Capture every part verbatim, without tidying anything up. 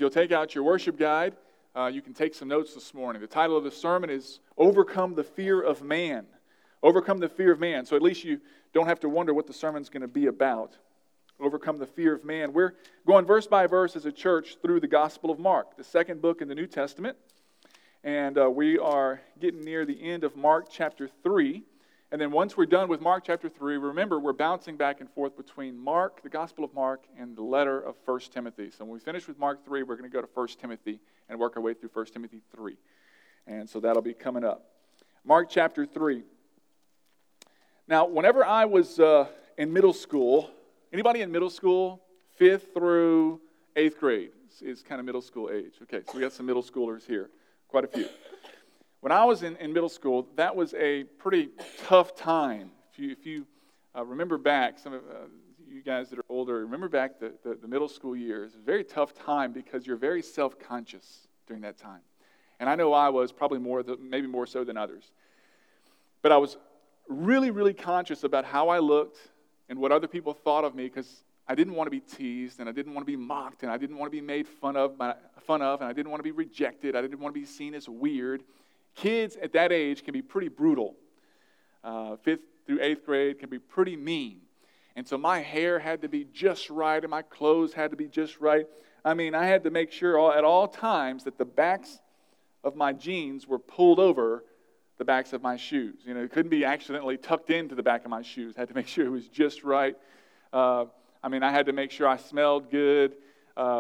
you'll take out your worship guide, uh, you can take some notes this morning. The title of the sermon is Overcome the Fear of Man. Overcome the Fear of Man. So at least you don't have to wonder what the sermon's going to be about. Overcome the fear of man. We're going verse by verse as a church through the Gospel of Mark, the second book in the New Testament. And uh, we are getting near the end of Mark chapter three. And then once we're done with Mark chapter three, remember we're bouncing back and forth between Mark, the Gospel of Mark, and the letter of First Timothy. So when we finish with Mark three, we're going to go to First Timothy and work our way through First Timothy three. And so that'll be coming up. Mark chapter three. Now, whenever I was uh, in middle school, anybody in middle school, fifth through eighth grade is kind of middle school age. Okay, so we got some middle schoolers here, quite a few. When I was in, in middle school, that was a pretty tough time. If you, if you uh, remember back, some of uh, you guys that are older, remember back the, the, the middle school years. It was a very tough time because you're very self-conscious during that time. And I know I was probably more, the, maybe more so than others. But I was really, really conscious about how I looked and what other people thought of me because I didn't want to be teased and I didn't want to be mocked and I didn't want to be made fun of, by, fun of and I didn't want to be rejected. I didn't want to be seen as weird. Kids at that age can be pretty brutal. Uh, fifth through eighth grade can be pretty mean. And so my hair had to be just right and my clothes had to be just right. I mean, I had to make sure all, at all times that the backs of my jeans were pulled over the backs of my shoes. You know, it couldn't be accidentally tucked into the back of my shoes. I had to make sure it was just right. Uh, I mean, I had to make sure I smelled good. Uh,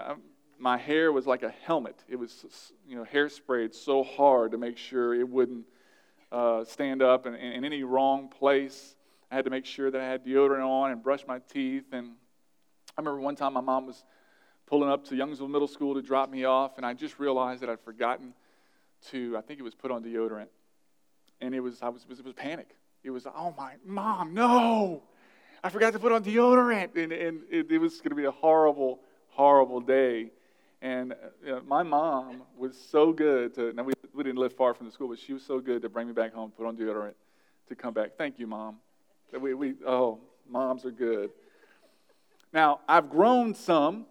my hair was like a helmet. It was, you know, hairsprayed so hard to make sure it wouldn't uh, stand up in, in any wrong place. I had to make sure that I had deodorant on and brush my teeth. And I remember one time my mom was pulling up to Youngsville Middle School to drop me off, and I just realized that I'd forgotten to, I think it was put on deodorant. And it was, I was, it was panic. It was, oh my, Mom, no! I forgot to put on deodorant. And, and it, it was going to be a horrible, horrible day. And uh, my mom was so good to, now we, we didn't live far from the school, but she was so good to bring me back home, put on deodorant, to come back. Thank you, Mom. We, we, oh, moms are good. Now, I've grown some,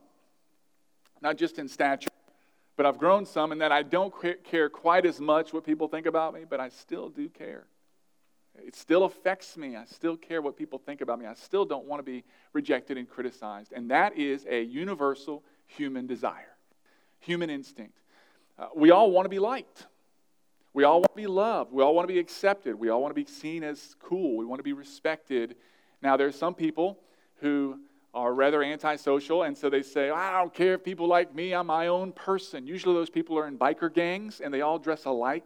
not just in stature, but I've grown some in that I don't care quite as much what people think about me, but I still do care. It still affects me. I still care what people think about me. I still don't want to be rejected and criticized. And that is a universal human desire, human instinct. Uh, we all want to be liked. We all want to be loved. We all want to be accepted. We all want to be seen as cool. We want to be respected. Now, there's some people who are rather antisocial, and so they say, I don't care if people like me, I'm my own person. Usually those people are in biker gangs, and they all dress alike.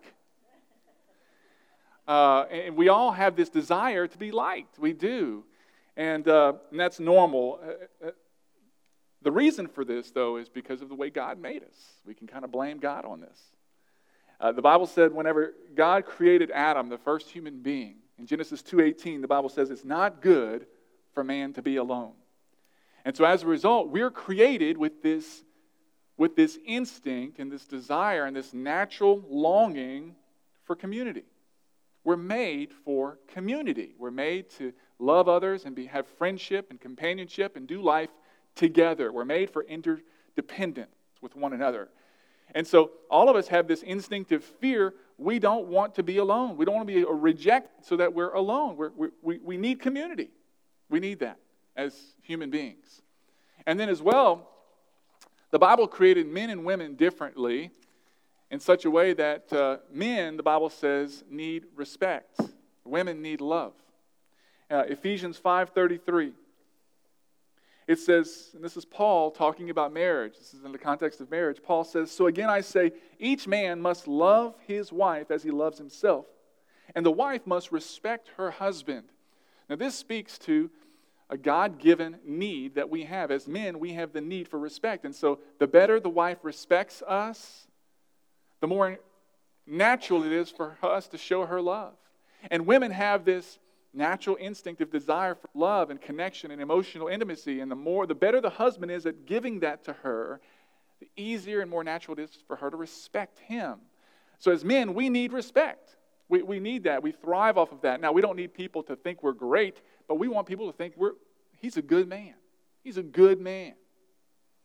Uh, and we all have this desire to be liked. We do. And, uh, and that's normal. Uh, the reason for this, though, is because of the way God made us. We can kind of blame God on this. Uh, the Bible said whenever God created Adam, the first human being, in Genesis two eighteen, the Bible says it's not good for man to be alone. And so as a result, we're created with this, with this instinct and this desire and this natural longing for community. We're made for community. We're made to love others and be, have friendship and companionship and do life together. We're made for interdependence with one another. And so all of us have this instinctive fear. We don't want to be alone. We don't want to be rejected so that we're alone. We're, we, we, we need community. We need that as human beings. And then as well, the Bible created men and women differently in such a way that uh, men, the Bible says, need respect. Women need love. Uh, Ephesians five thirty-three. It says, and this is Paul talking about marriage. This is in the context of marriage. Paul says, so again I say, each man must love his wife as he loves himself, and the wife must respect her husband. Now this speaks to a God-given need that we have. As men, we have the need for respect. And so the better the wife respects us, the more natural it is for us to show her love. And women have this natural instinctive desire for love and connection and emotional intimacy. And the more, the better the husband is at giving that to her, the easier and more natural it is for her to respect him. So as men, we need respect. We, we need that. We thrive off of that. Now, we don't need people to think we're great, but we want people to think we're he's a good man. He's a good man.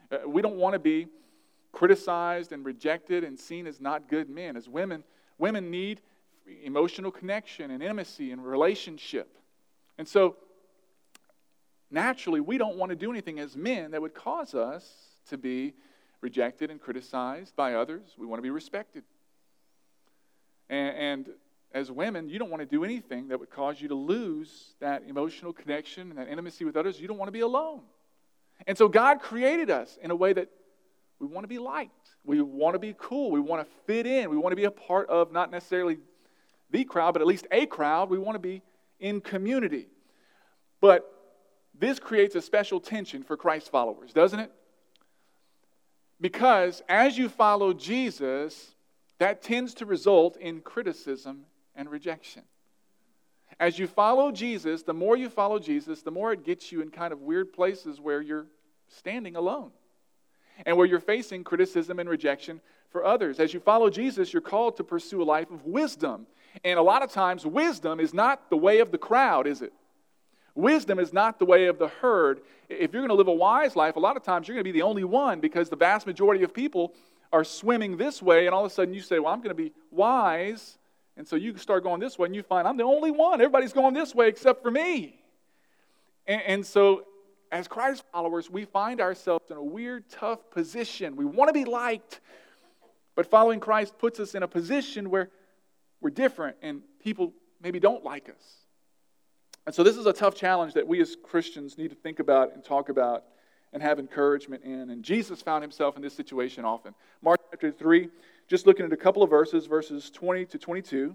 Uh, we don't want to be criticized and rejected and seen as not good men. As women, women need emotional connection and intimacy and relationship. And so, naturally, we don't want to do anything as men that would cause us to be rejected and criticized by others. We want to be respected. And, and as women, you don't want to do anything that would cause you to lose that emotional connection and that intimacy with others. You don't want to be alone. And so God created us in a way that we want to be liked. We want to be cool. We want to fit in. We want to be a part of not necessarily the crowd, but at least a crowd. We want to be in community. But this creates a special tension for Christ followers, doesn't it? Because as you follow Jesus, that tends to result in criticism and rejection. As you follow Jesus, the more you follow Jesus, the more it gets you in kind of weird places where you're standing alone and where you're facing criticism and rejection for others. As you follow Jesus, you're called to pursue a life of wisdom. And a lot of times, wisdom is not the way of the crowd, is it? Wisdom is not the way of the herd. If you're going to live a wise life, a lot of times you're going to be the only one because the vast majority of people are swimming this way, and all of a sudden you say, well, I'm going to be wise. And so you start going this way, and you find I'm the only one. Everybody's going this way except for me. And, and so as Christ followers, we find ourselves in a weird, tough position. We want to be liked, but following Christ puts us in a position where we're different, and people maybe don't like us. And so this is a tough challenge that we as Christians need to think about and talk about and have encouragement in. And Jesus found himself in this situation often. Mark chapter three, just looking at a couple of verses, verses twenty to twenty-two.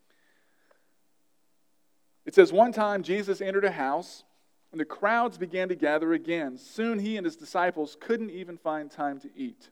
It says, one time Jesus entered a house, and the crowds began to gather again. Soon he and his disciples couldn't even find time to eat.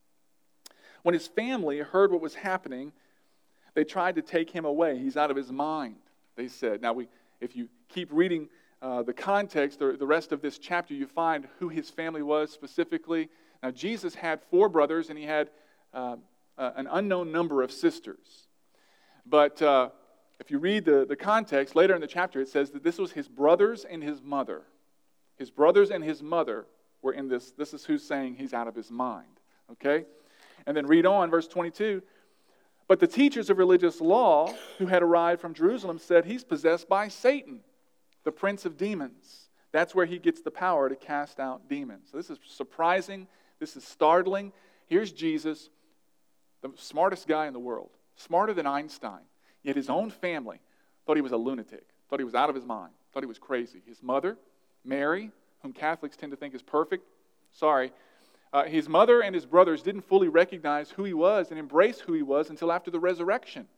When his family heard what was happening, they tried to take him away. He's out of his mind, they said. Now, we, if you keep reading uh, the context, or the rest of this chapter, you find who his family was specifically. Now, Jesus had four brothers, and he had uh, uh, an unknown number of sisters. But uh, if you read the, the context, later in the chapter, it says that this was his brothers and his mother. His brothers and his mother were in this. This is who's saying he's out of his mind. Okay? And then read on, verse twenty-two. But the teachers of religious law who had arrived from Jerusalem said, he's possessed by Satan, the prince of demons. That's where he gets the power to cast out demons. So this is surprising. This is startling. Here's Jesus, the smartest guy in the world, smarter than Einstein. Yet his own family thought he was a lunatic, thought he was out of his mind, thought he was crazy. His mother, Mary, whom Catholics tend to think is perfect, sorry, Uh, his mother and his brothers didn't fully recognize who he was and embrace who he was until after the resurrection.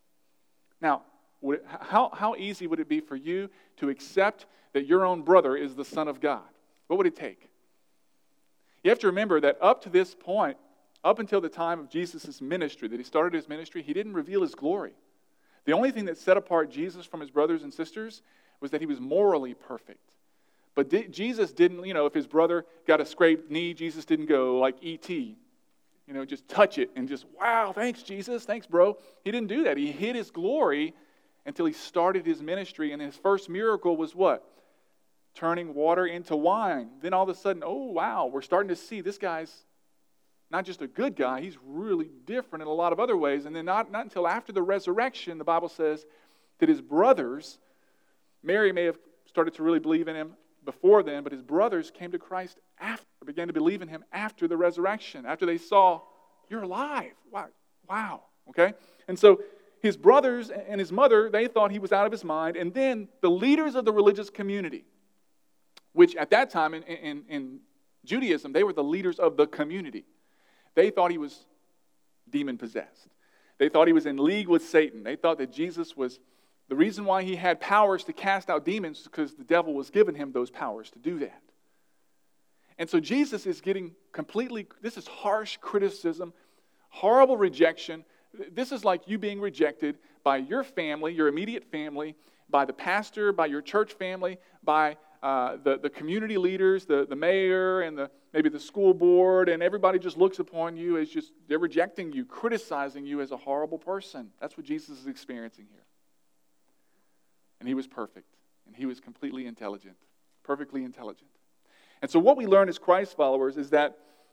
Now, would it, how, how easy would it be for you to accept that your own brother is the Son of God? What would it take? You have to remember that up to this point, up until the time of Jesus' ministry, that he started his ministry, he didn't reveal his glory. The only thing that set apart Jesus from his brothers and sisters was that he was morally perfect. But di- Jesus didn't, you know, if his brother got a scraped knee, Jesus didn't go like E T, you know, just touch it and just, wow, thanks, Jesus, thanks, bro. He didn't do that. He hid his glory until he started his ministry, and his first miracle was what? Turning water into wine. Then all of a sudden, oh, wow, we're starting to see this guy's not just a good guy, he's really different in a lot of other ways. And then not, not until after the resurrection, the Bible says that his brothers, Mary may have started to really believe in him before then, but his brothers came to Christ after, began to believe in him after the resurrection, after they saw, you're alive. Wow, wow, okay? And so his brothers and his mother, they thought he was out of his mind, and then the leaders of the religious community, which at that time in, in, in Judaism, they were the leaders of the community. They thought he was demon-possessed. They thought he was in league with Satan. They thought that Jesus was the reason why he had powers to cast out demons is because the devil was giving him those powers to do that. And so Jesus is getting completely, this is harsh criticism, horrible rejection. This is like you being rejected by your family, your immediate family, by the pastor, by your church family, by uh, the, the community leaders, the, the mayor, and the maybe the school board, and everybody just looks upon you as just, they're rejecting you, criticizing you as a horrible person. That's what Jesus is experiencing here. And he was perfect, and he was completely intelligent, perfectly intelligent. And so what we learn as Christ followers is that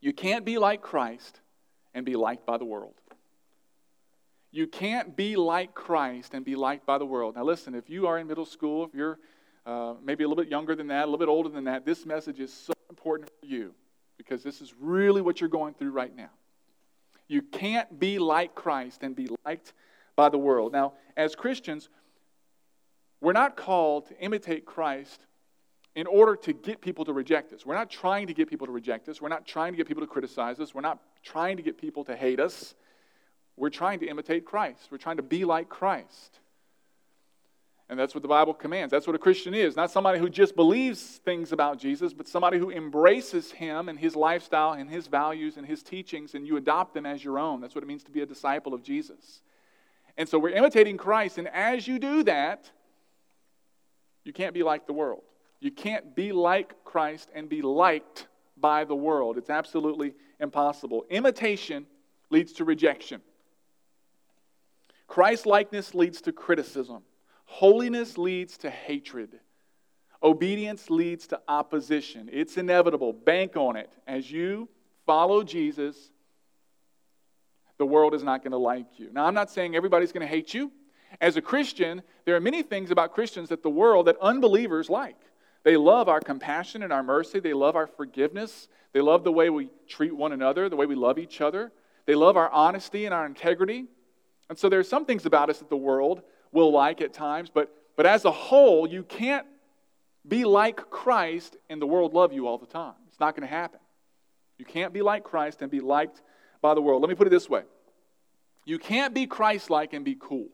You can't be like Christ and be liked by the world. You can't be like Christ and be liked by the world. Now listen, if you are in middle school, if you're uh, maybe a little bit younger than that, a little bit older than that, this message is so important for you because this is really what you're going through right now. You can't be like Christ and be liked by the world. Now, as Christians, we're not called to imitate Christ in order to get people to reject us. We're not trying to get people to reject us. We're not trying to get people to criticize us. We're not trying to get people to hate us. We're trying to imitate Christ. We're trying to be like Christ. And that's what the Bible commands. That's what a Christian is. Not somebody who just believes things about Jesus, but somebody who embraces Him and His lifestyle and His values and His teachings, and you adopt them as your own. That's what it means to be a disciple of Jesus. And so we're imitating Christ, and as you do that, you can't be like the world. You can't be like Christ and be liked by the world. It's absolutely impossible. Imitation leads to rejection. Christ-likeness leads to criticism. Holiness leads to hatred. Obedience leads to opposition. It's inevitable. Bank on it. As you follow Jesus, the world is not going to like you. Now, I'm not saying everybody's going to hate you. As a Christian, there are many things about Christians that the world, that unbelievers like. They love our compassion and our mercy. They love our forgiveness. They love the way we treat one another, the way we love each other. They love our honesty and our integrity. And so there are some things about us that the world will like at times, but, but as a whole, you can't be like Christ and the world love you all the time. It's not going to happen. You can't be like Christ and be liked by the world. Let me put it this way. You can't be Christ-like and be cool.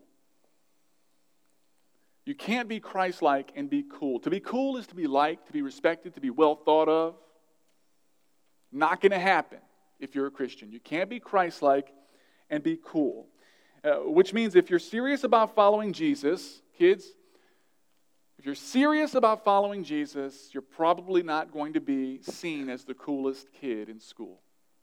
You can't be Christ-like and be cool. To be cool is to be liked, to be respected, to be well thought of. Not going to happen if you're a Christian. You can't be Christ-like and be cool. Uh, which means if you're serious about following Jesus, kids, if you're serious about following Jesus, you're probably not going to be seen as the coolest kid in school.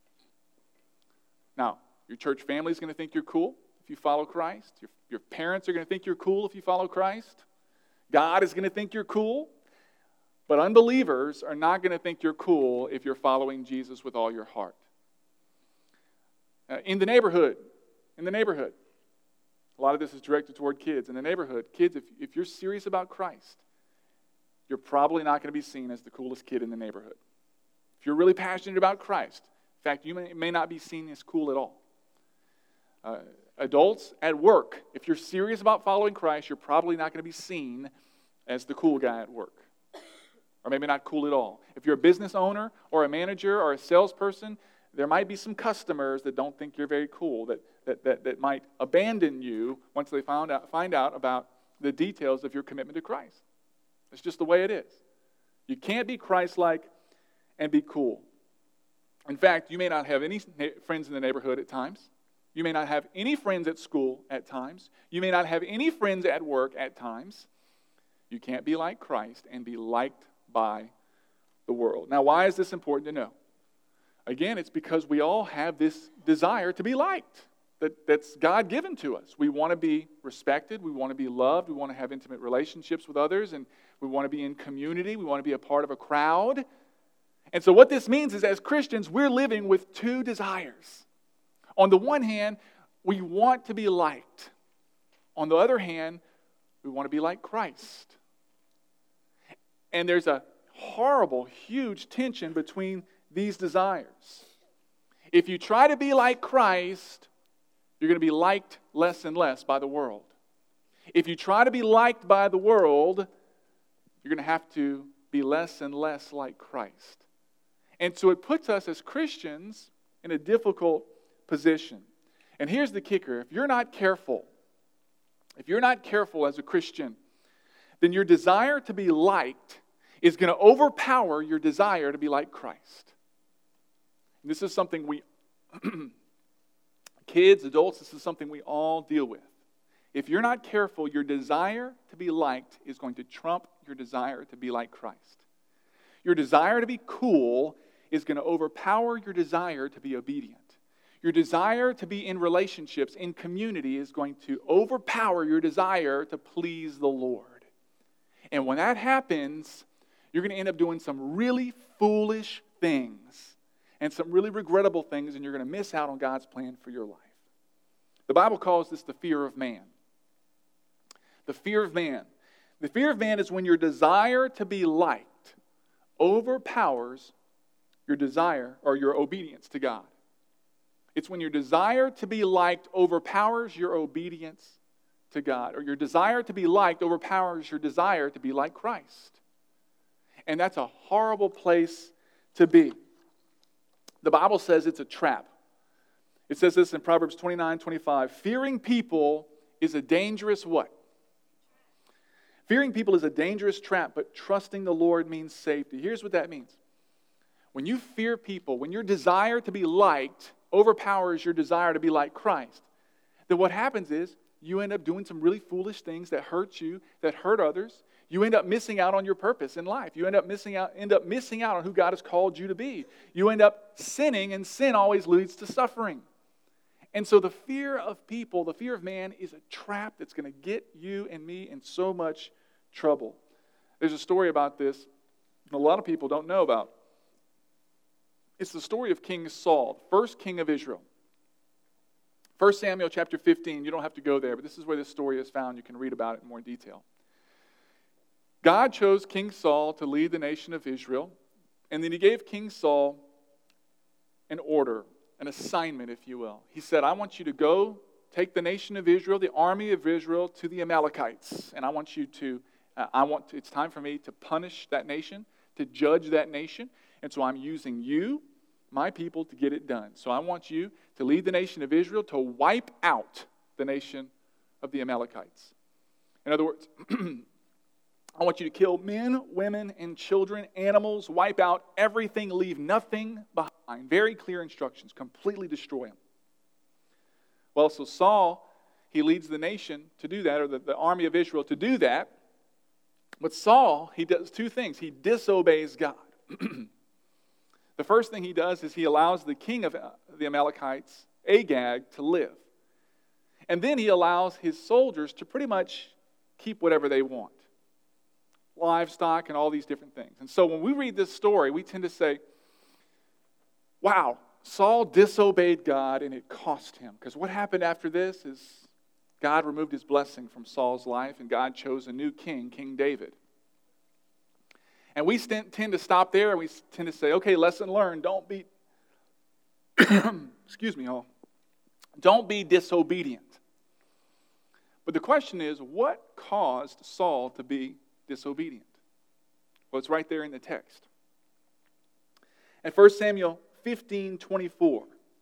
Now, your church family is going to think you're cool if you follow Christ. Your, your parents are going to think you're cool if you follow Christ. God is going to think you're cool. But unbelievers are not going to think you're cool if you're following Jesus with all your heart. Uh, in the neighborhood, in the neighborhood, a lot of this is directed toward kids. In the neighborhood, kids, if, if you're serious about Christ, you're probably not going to be seen as the coolest kid in the neighborhood. If you're really passionate about Christ, in fact, you may, may not be seen as cool at all. Uh, adults at work, if you're serious about following Christ, you're probably not going to be seen as the cool guy at work. Or maybe not cool at all. If you're a business owner or a manager or a salesperson, there might be some customers that don't think you're very cool, that, that, that, that might abandon you once they found out, find out about the details of your commitment to Christ. It's just the way it is. You can't be Christ-like and be cool. In fact, you may not have any friends in the neighborhood at times. You may not have any friends at school at times. You may not have any friends at work at times. You can't be like Christ and be liked by the world. Now, why is this important to know? Again, it's because we all have this desire to be liked. That, that's God-given to us. We want to be respected. We want to be loved. We want to have intimate relationships with others. And we want to be in community. We want to be a part of a crowd. And so what this means is, as Christians, we're living with two desires. On the one hand, we want to be liked. On the other hand, we want to be like Christ. And there's a horrible, huge tension between these desires. If you try to be like Christ, you're going to be liked less and less by the world. If you try to be liked by the world, you're going to have to be less and less like Christ. And so it puts us as Christians in a difficult position. And here's the kicker. If you're not careful, if you're not careful as a Christian, then your desire to be liked is going to overpower your desire to be like Christ. And this is something we, kids, adults, this is something we all deal with. If you're not careful, your desire to be liked is going to trump your desire to be like Christ. Your desire to be cool is going to overpower your desire to be obedient. Your desire to be in relationships, in community, is going to overpower your desire to please the Lord. And when that happens, you're going to end up doing some really foolish things and some really regrettable things, and you're going to miss out on God's plan for your life. The Bible calls this the fear of man. The fear of man. The fear of man is when your desire to be liked overpowers your desire or your obedience to God. It's when your desire to be liked overpowers your obedience to God, or your desire to be liked overpowers your desire to be like Christ. And that's a horrible place to be. The Bible says it's a trap. It says this in Proverbs twenty-nine twenty-five. Fearing people is a dangerous what? Fearing people is a dangerous trap, but trusting the Lord means safety. Here's what that means. When you fear people, when your desire to be liked overpowers your desire to be like Christ, then what happens is you end up doing some really foolish things that hurt you, that hurt others. You end up missing out on your purpose in life. You end up missing out, end up missing out on who God has called you to be. You end up sinning, and sin always leads to suffering. And so the fear of people, the fear of man, is a trap that's going to get you and me in so much trouble. There's a story about this that a lot of people don't know about. It's the story of King Saul, first king of Israel. First Samuel chapter fifteen, you don't have to go there, but this is where this story is found. You can read about it in more detail. God chose King Saul to lead the nation of Israel, and then he gave King Saul an order, an assignment, if you will. He said, I want you to go take the nation of Israel, the army of Israel, to the Amalekites, and I want you to, uh, I want to, it's time for me to punish that nation, to judge that nation, and so I'm using you, my people, to get it done. So I want you to lead the nation of Israel to wipe out the nation of the Amalekites. In other words, I want you to kill men, women, and children, animals, wipe out everything, leave nothing behind. Very clear instructions, completely destroy them. Well, so Saul, he leads the nation to do that, or the, the army of Israel to do that. But Saul, he does two things. He disobeys God. The first thing he does is he allows the king of the Amalekites, Agag, to live. And then he allows his soldiers to pretty much keep whatever they want. Livestock and all these different things. And so when we read this story, we tend to say, wow, Saul disobeyed God and it cost him. Because what happened after this is God removed his blessing from Saul's life and God chose a new king, King David. And we tend to stop there and we tend to say, okay, lesson learned, don't be, excuse me, all, don't be disobedient. But the question is, what caused Saul to be disobedient? Well, it's right there in the text. In First Samuel fifteen twenty-four,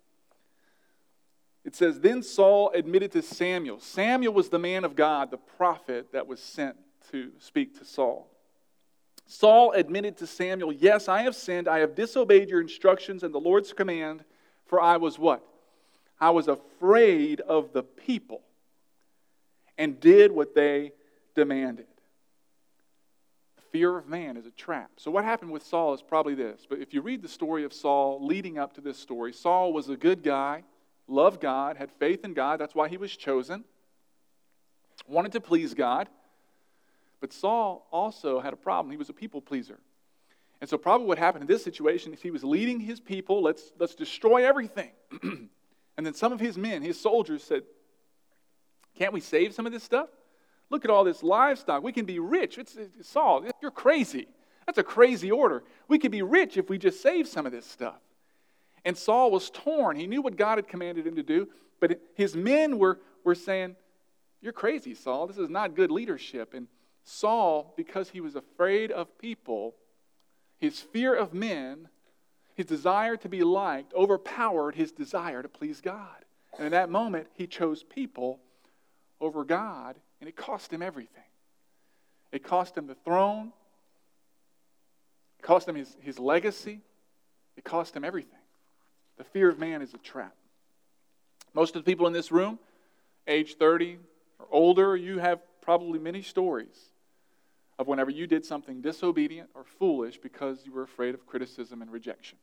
it says, Then Saul admitted to Samuel. Samuel was the man of God, the prophet that was sent to speak to Saul. Saul admitted to Samuel, Yes, I have sinned. I have disobeyed your instructions and the Lord's command, for I was what? I was afraid of the people and did what they demanded. Fear of man is a trap. So what happened with Saul is probably this. But if you read the story of Saul leading up to this story, Saul was a good guy, loved God, had faith in God. That's why he was chosen. Wanted to please God. But Saul also had a problem. He was a people pleaser. And so probably what happened in this situation is he was leading his people, let's, let's destroy everything. And then some of his men, his soldiers said, can't we save some of this stuff? Look at all this livestock. We can be rich. It's, it's Saul, you're crazy. That's a crazy order. We could be rich if we just save some of this stuff. And Saul was torn. He knew what God had commanded him to do, but his men were, were saying, you're crazy, Saul. This is not good leadership. And Saul, because he was afraid of people, his fear of men, his desire to be liked, overpowered his desire to please God. And in that moment, he chose people over God, and it cost him everything. It cost him the throne. It cost him his, his legacy. It cost him everything. The fear of man is a trap. Most of the people in this room, age thirty or older, you have probably many stories of whenever you did something disobedient or foolish because you were afraid of criticism and rejection.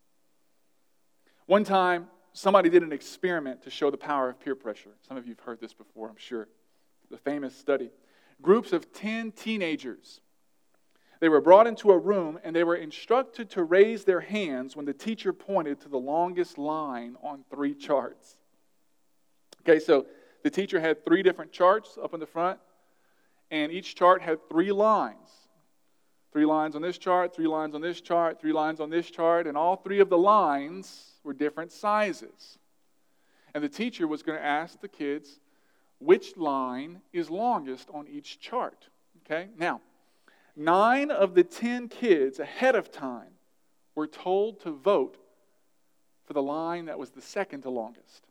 One time, somebody did an experiment to show the power of peer pressure. Some of you have heard this before, I'm sure. The famous study. Groups of ten teenagers. They were brought into a room and they were instructed to raise their hands when the teacher pointed to the longest line on three charts. Okay, so the teacher had three different charts up in the front, and each chart had three lines. Three lines on this chart, three lines on this chart, three lines on this chart, and all three of the lines were different sizes. And the teacher was going to ask the kids which line is longest on each chart. Okay, now, nine of the ten kids ahead of time were told to vote for the line that was the second to longest.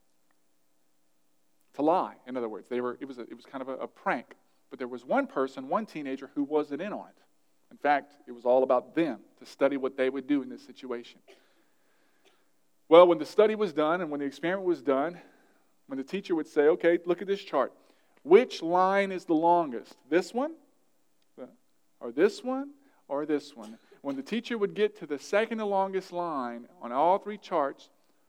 To lie, in other words. They were, it was, a, it was kind of a, a prank. But there was one person, one teenager, who wasn't in on it. In fact, it was all about them, to study what they would do in this situation. Well, when the study was done and when the experiment was done, when the teacher would say, okay, look at this chart. Which line is the longest? This one? Or this one? Or this one? When the teacher would get to the second to longest line on all three charts,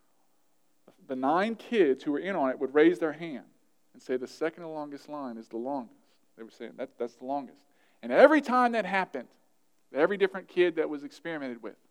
the nine kids who were in on it would raise their hand and say the second to longest line is the longest. They were saying that, that's the longest. And every time that happened, every different kid that was experimented with,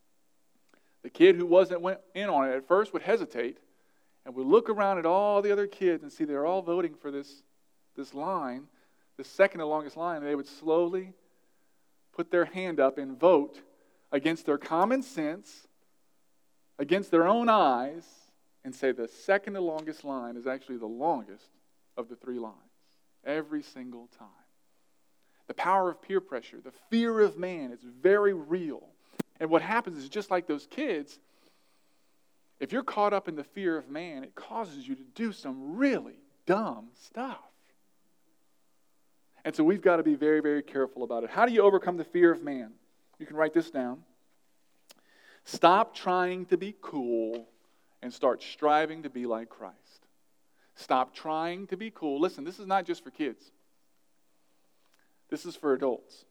the kid who wasn't went in on it at first would hesitate and would look around at all the other kids and see they're all voting for this, this line, the second to longest line, and they would slowly put their hand up and vote against their common sense, against their own eyes, and say the second to longest line is actually the longest of the three lines. Every single time. The power of peer pressure, the fear of man is very real. And what happens is just like those kids, if you're caught up in the fear of man, it causes you to do some really dumb stuff. And so we've got to be very, very careful about it. How do you overcome the fear of man? You can write this down. Stop trying to be cool and start striving to be like Christ. Stop trying to be cool. Listen, this is not just for kids. This is for adults.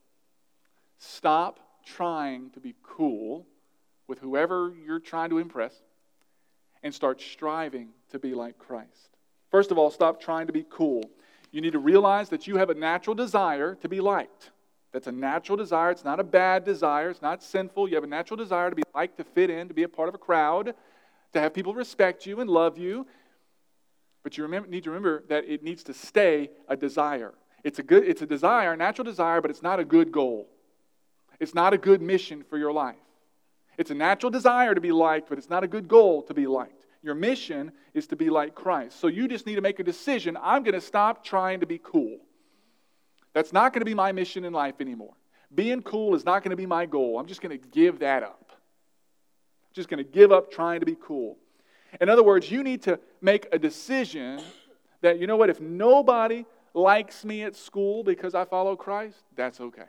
Stop trying to be cool with whoever you're trying to impress and start striving to be like Christ. First of all, stop trying to be cool. You need to realize that you have a natural desire to be liked. That's a natural desire. It's not a bad desire. It's not sinful. You have a natural desire to be liked, to fit in, to be a part of a crowd, to have people respect you and love you. But you remember, need to remember that it needs to stay a desire. It's a good, it's a desire, a natural desire, but it's not a good goal. It's not a good mission for your life. It's a natural desire to be liked, but it's not a good goal to be liked. Your mission is to be like Christ. So you just need to make a decision. I'm going to stop trying to be cool. That's not going to be my mission in life anymore. Being cool is not going to be my goal. I'm just going to give that up. I'm just going to give up trying to be cool. In other words, you need to make a decision that, you know what, if nobody likes me at school because I follow Christ, that's okay.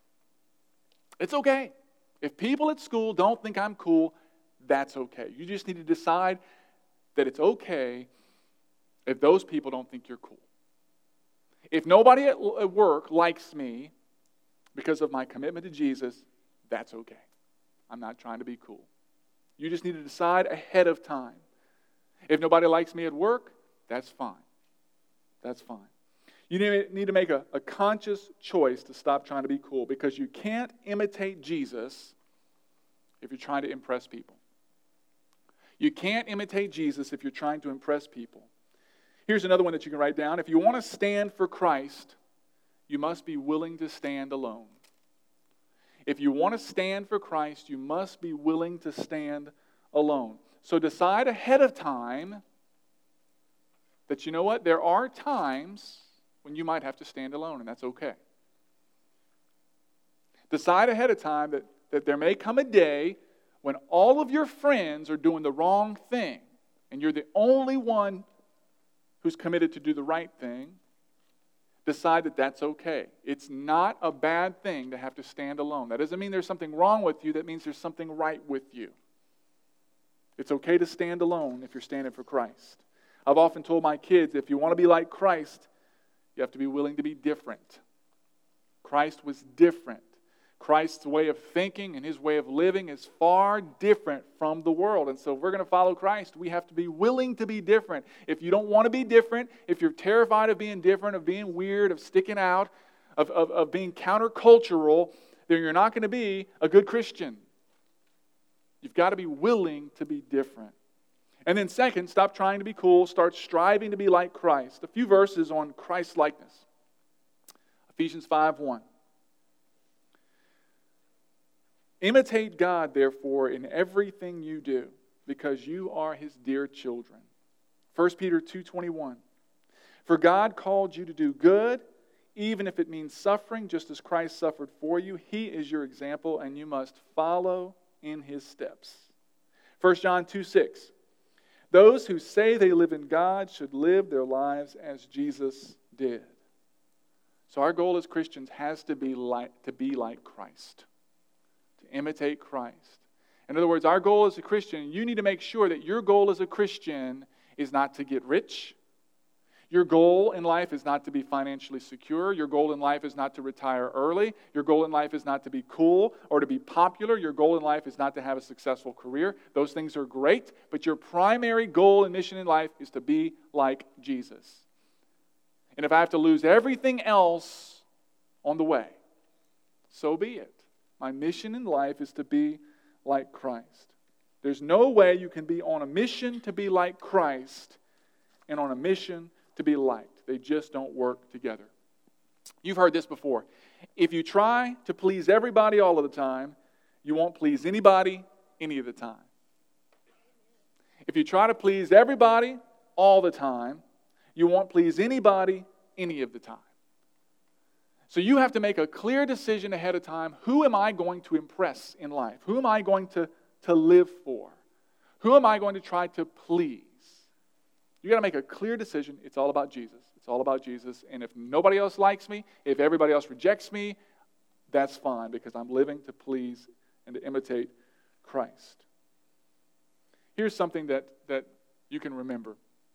It's okay. If people at school don't think I'm cool, that's okay. You just need to decide that it's okay if those people don't think you're cool. If nobody at work likes me because of my commitment to Jesus, that's okay. I'm not trying to be cool. You just need to decide ahead of time. If nobody likes me at work, that's fine. That's fine. You need to make a, a conscious choice to stop trying to be cool, because you can't imitate Jesus if you're trying to impress people. You can't imitate Jesus if you're trying to impress people. Here's another one that you can write down. If you want to stand for Christ, you must be willing to stand alone. If you want to stand for Christ, you must be willing to stand alone. So decide ahead of time that, you know what, there are times when you might have to stand alone, and that's okay. Decide ahead of time that, that there may come a day when all of your friends are doing the wrong thing, and you're the only one who's committed to do the right thing. Decide that that's okay. It's not a bad thing to have to stand alone. That doesn't mean there's something wrong with you. That means there's something right with you. It's okay to stand alone if you're standing for Christ. I've often told my kids, if you want to be like Christ, you have to be willing to be different. Christ was different. Christ's way of thinking and his way of living is far different from the world. And so if we're going to follow Christ, we have to be willing to be different. If you don't want to be different, if you're terrified of being different, of being weird, of sticking out, of, of, of being countercultural, then you're not going to be a good Christian. You've got to be willing to be different. And then second, stop trying to be cool. Start striving to be like Christ. A few verses on Christ-likeness. Ephesians five one. Imitate God, therefore, in everything you do, because you are His dear children. First Peter two twenty-one. For God called you to do good, even if it means suffering, just as Christ suffered for you. He is your example, and you must follow in His steps. First John two six. Those who say they live in God should live their lives as Jesus did. So our goal as Christians has to be like, to be like Christ, to imitate Christ. In other words, our goal as a Christian, you need to make sure that your goal as a Christian is not to get rich. Your goal in life is not to be financially secure. Your goal in life is not to retire early. Your goal in life is not to be cool or to be popular. Your goal in life is not to have a successful career. Those things are great, but your primary goal and mission in life is to be like Jesus. And if I have to lose everything else on the way, so be it. My mission in life is to be like Christ. There's no way you can be on a mission to be like Christ and on a mission to be liked. They just don't work together. You've heard this before. If you try to please everybody all of the time, you won't please anybody any of the time. If you try to please everybody all the time, you won't please anybody any of the time. So you have to make a clear decision ahead of time. Who am I going to impress in life? Who am I going to, to live for? Who am I going to try to please? You got to make a clear decision. It's all about Jesus. It's all about Jesus. And if nobody else likes me, if everybody else rejects me, that's fine, because I'm living to please and to imitate Christ. Here's something that, that you can remember.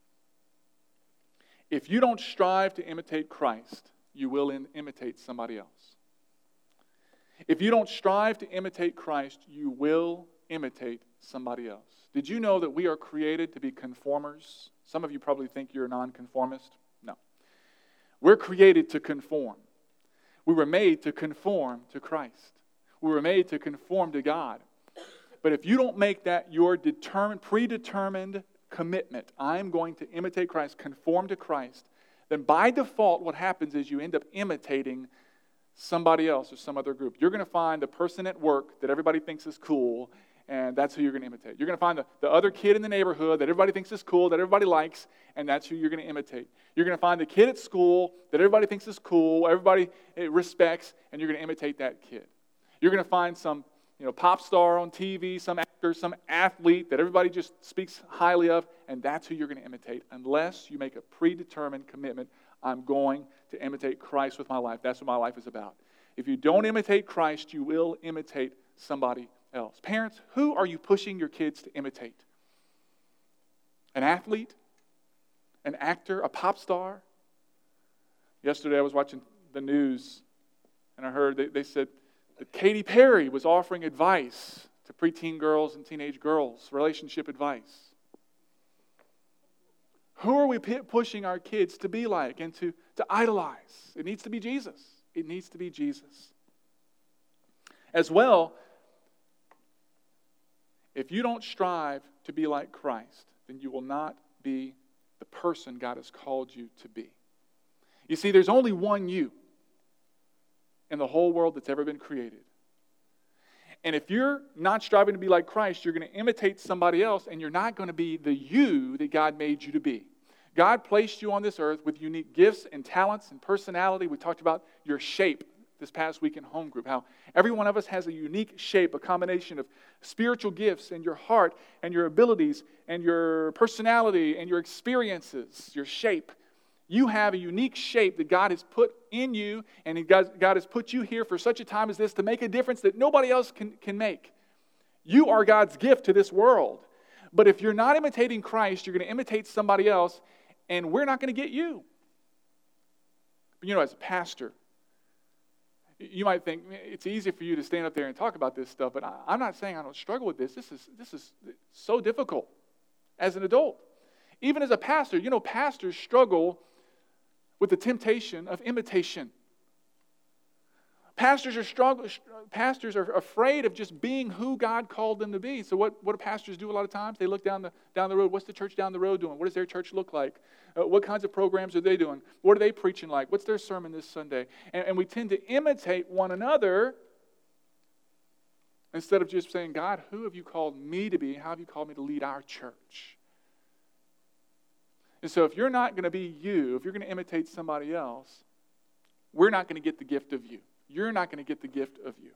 If you don't strive to imitate Christ, you will in, imitate somebody else. If you don't strive to imitate Christ, you will imitate somebody else. Did you know that we are created to be conformers? Some of you probably think you're a nonconformist. No. We're created to conform. We were made to conform to Christ. We were made to conform to God. But if you don't make that your determined, predetermined commitment, I'm going to imitate Christ, conform to Christ, then by default what happens is you end up imitating somebody else or some other group. You're going to find the person at work that everybody thinks is cool, and that's who you're going to imitate. You're going to find the, the other kid in the neighborhood that everybody thinks is cool, that everybody likes, and that's who you're going to imitate. You're going to find the kid at school that everybody thinks is cool, everybody respects, and you're going to imitate that kid. You're going to find some you know, pop star on T V, some actor, some athlete that everybody just speaks highly of, and that's who you're going to imitate, unless you make a predetermined commitment. I'm going to imitate Christ with my life. That's what my life is about. If you don't imitate Christ, you will imitate somebody else. Parents, who are you pushing your kids to imitate? An athlete? An actor? A pop star? Yesterday I was watching the news, and I heard they, they said that Katy Perry was offering advice to preteen girls and teenage girls, relationship advice. Who are we p- pushing our kids to be like and to, to idolize? It needs to be Jesus. It needs to be Jesus. As well, if you don't strive to be like Christ, then you will not be the person God has called you to be. You see, there's only one you in the whole world that's ever been created. And if you're not striving to be like Christ, you're going to imitate somebody else, and you're not going to be the you that God made you to be. God placed you on this earth with unique gifts and talents and personality. We talked about your shape this past week in home group, how every one of us has a unique shape, a combination of spiritual gifts and your heart and your abilities and your personality and your experiences, your shape. You have a unique shape that God has put in you, and God, God has put you here for such a time as this to make a difference that nobody else can, can make. You are God's gift to this world. But if you're not imitating Christ, you're going to imitate somebody else, and we're not going to get you. But you know, as a pastor, you might think it's easy for you to stand up there and talk about this stuff, but I, I'm not saying I don't struggle with this. This is, this is so difficult as an adult. Even as a pastor, you know, pastors struggle with the temptation of imitation. Pastors are struggle, pastors are afraid of just being who God called them to be. So what, what do pastors do a lot of times? They look down the, down the road. What's the church down the road doing? What does their church look like? Uh, what kinds of programs are they doing? What are they preaching like? What's their sermon this Sunday? And, and we tend to imitate one another instead of just saying, God, who have you called me to be? How have you called me to lead our church? And so if you're not going to be you, if you're going to imitate somebody else, we're not going to get the gift of you. You're not going to get the gift of you.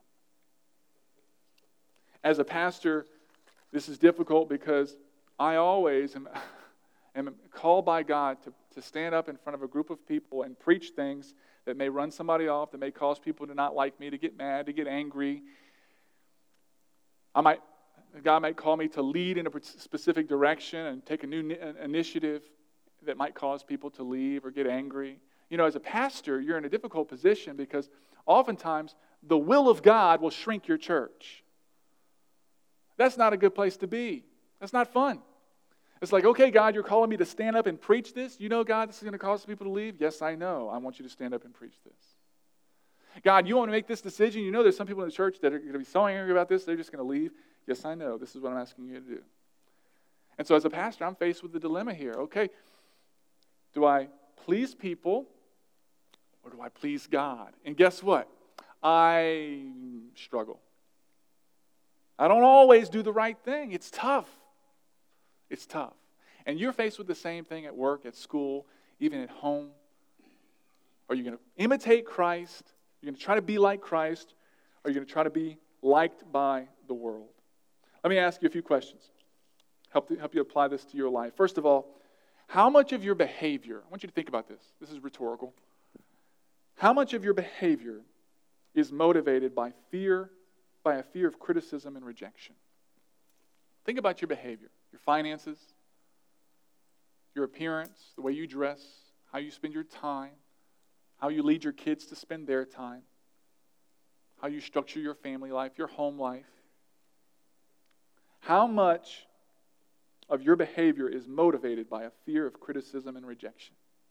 As a pastor, this is difficult because I always am, am called by God to, to stand up in front of a group of people and preach things that may run somebody off, that may cause people to not like me, to get mad, to get angry. I might, God might call me to lead in a specific direction and take a new initiative that might cause people to leave or get angry. You know, as a pastor, you're in a difficult position because oftentimes the will of God will shrink your church. That's not a good place to be. That's not fun. It's like, okay, God, you're calling me to stand up and preach this. You know, God, this is going to cause people to leave? Yes, I know. I want you to stand up and preach this. God, you want to make this decision? You know there's some people in the church that are going to be so angry about this, they're just going to leave. Yes, I know. This is what I'm asking you to do. And so as a pastor, I'm faced with the dilemma here. Okay, do I please people or do I please God? And guess what? I struggle. I don't always do the right thing. It's tough. It's tough. And you're faced with the same thing at work, at school, even at home. Are you going to imitate Christ? You're going to try to be like Christ? Or are you going to try to be liked by the world? Let me ask you a few questions. Help, help you apply this to your life. First of all, how much of your behavior, I want you to think about this. This is rhetorical. How much of your behavior is motivated by fear, by a fear of criticism and rejection? Think about your behavior, your finances, your appearance, the way you dress, how you spend your time, how you lead your kids to spend their time, how you structure your family life, your home life. How much of your behavior is motivated by a fear of criticism and rejection?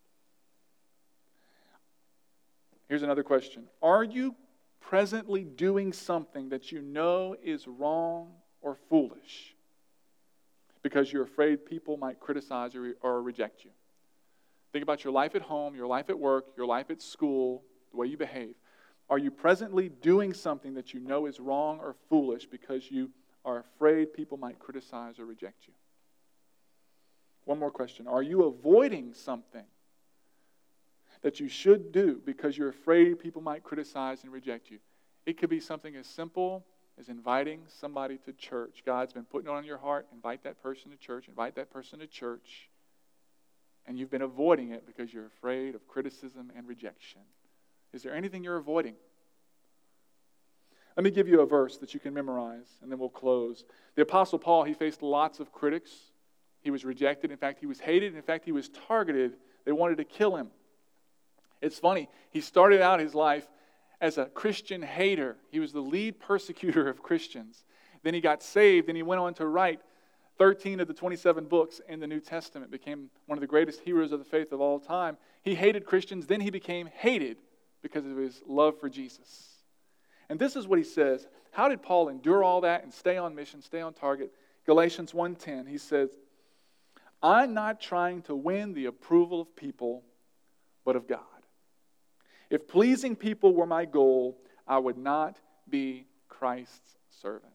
Here's another question. Are you presently doing something that you know is wrong or foolish because you're afraid people might criticize or, or reject you? Think about your life at home, your life at work, your life at school, the way you behave. Are you presently doing something that you know is wrong or foolish because you are afraid people might criticize or reject you? One more question. Are you avoiding something that you should do because you're afraid people might criticize and reject you? It could be something as simple as inviting somebody to church. God's been putting it on your heart. Invite that person to church. Invite that person to church. And you've been avoiding it because you're afraid of criticism and rejection. Is there anything you're avoiding? Let me give you a verse that you can memorize, and then we'll close. The Apostle Paul, he faced lots of critics. He was rejected. In fact, he was hated. In fact, he was targeted. They wanted to kill him. It's funny. He started out his life as a Christian hater. He was the lead persecutor of Christians. Then he got saved, and he went on to write thirteen of the twenty-seven books in the New Testament, became one of the greatest heroes of the faith of all time. He hated Christians. Then he became hated because of his love for Jesus. And this is what he says. How did Paul endure all that and stay on mission, stay on target? Galatians one ten, he says, I'm not trying to win the approval of people, but of God. If pleasing people were my goal, I would not be Christ's servant.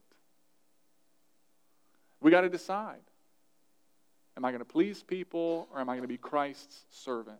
We got to decide. Am I going to please people or am I going to be Christ's servant?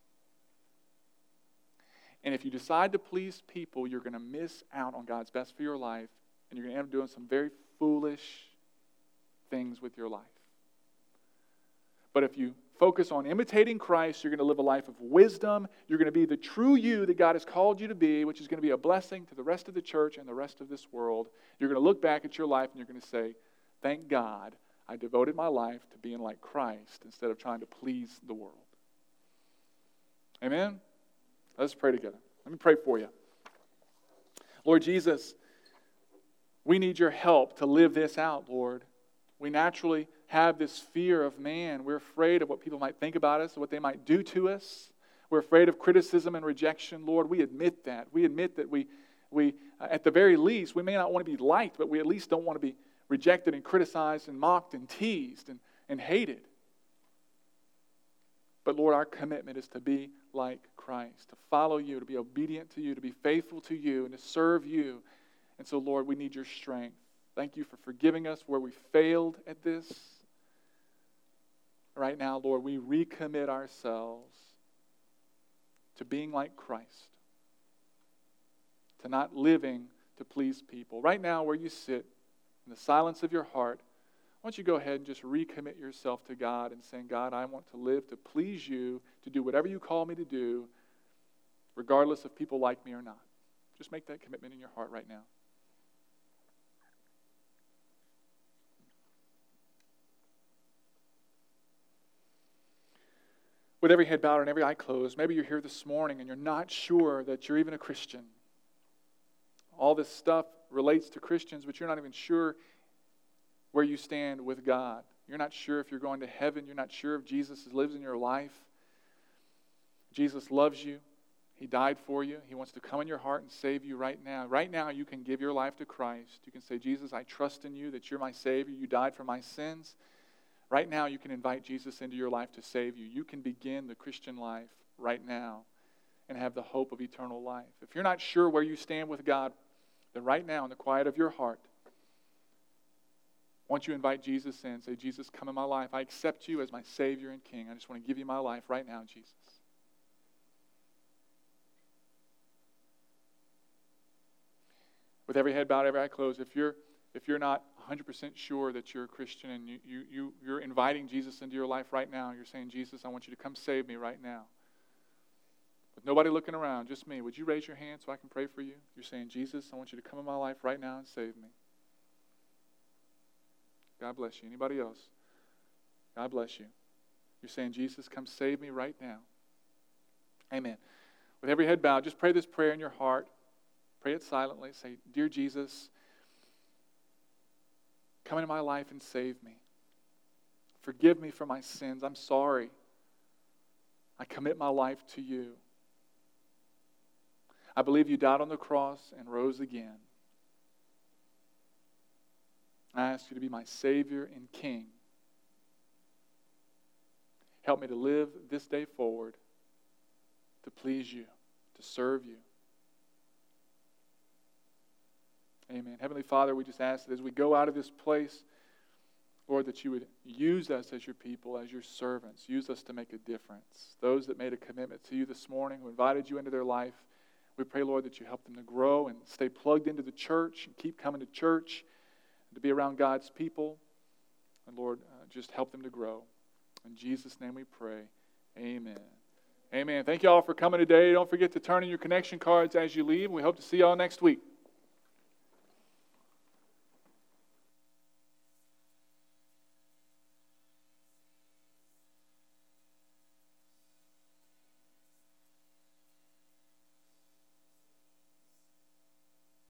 And if you decide to please people, you're going to miss out on God's best for your life, and you're going to end up doing some very foolish things with your life. But if you focus on imitating Christ, you're going to live a life of wisdom. You're going to be the true you that God has called you to be, which is going to be a blessing to the rest of the church and the rest of this world. You're going to look back at your life and you're going to say, thank God I devoted my life to being like Christ instead of trying to please the world. Amen? Let's pray together. Let me pray for you. Lord Jesus, we need your help to live this out, Lord. We naturally have this fear of man. We're afraid of what people might think about us, what they might do to us. We're afraid of criticism and rejection. Lord, we admit that. We admit that we We, uh, at the very least, we may not want to be liked, but we at least don't want to be rejected and criticized and mocked and teased and, and hated. But Lord, our commitment is to be like Christ, to follow you, to be obedient to you, to be faithful to you, and to serve you. And so, Lord, we need your strength. Thank you for forgiving us where we failed at this. Right now, Lord, we recommit ourselves to being like Christ, to not living to please people. Right now, where you sit, in the silence of your heart, why don't you go ahead and just recommit yourself to God and saying, God, I want to live to please you, to do whatever you call me to do, regardless if people like me or not. Just make that commitment in your heart right now. With every head bowed and every eye closed, maybe you're here this morning and you're not sure that you're even a Christian. All this stuff relates to Christians, but you're not even sure where you stand with God. You're not sure if you're going to heaven. You're not sure if Jesus lives in your life. Jesus loves you. He died for you. He wants to come in your heart and save you right now. Right now, you can give your life to Christ. You can say, Jesus, I trust in you, that you're my Savior. You died for my sins. Right now, you can invite Jesus into your life to save you. You can begin the Christian life right now and have the hope of eternal life. If you're not sure where you stand with God, then right now, in the quiet of your heart, once you invite Jesus in, say, Jesus, come in my life. I accept you as my Savior and King. I just want to give you my life right now, Jesus. With every head bowed, every eye closed, if you're if you're not one hundred percent sure that you're a Christian and you, you, you, you're inviting Jesus into your life right now, you're saying, Jesus, I want you to come save me right now. With nobody looking around, just me, would you raise your hand so I can pray for you? You're saying, Jesus, I want you to come in my life right now and save me. God bless you. Anybody else? God bless you. You're saying, Jesus, come save me right now. Amen. With every head bowed, just pray this prayer in your heart. Pray it silently. Say, Dear Jesus, come into my life and save me. Forgive me for my sins. I'm sorry. I commit my life to you. I believe you died on the cross and rose again. I ask you to be my Savior and King. Help me to live this day forward to please you, to serve you. Amen. Heavenly Father, we just ask that as we go out of this place, Lord, that you would use us as your people, as your servants. Use us to make a difference. Those that made a commitment to you this morning, who invited you into their life, we pray, Lord, that you help them to grow and stay plugged into the church and keep coming to church, to be around God's people. And Lord, uh, just help them to grow. In Jesus' name we pray. Amen. Amen. Thank you all for coming today. Don't forget to turn in your connection cards as you leave. We hope to see you all next week.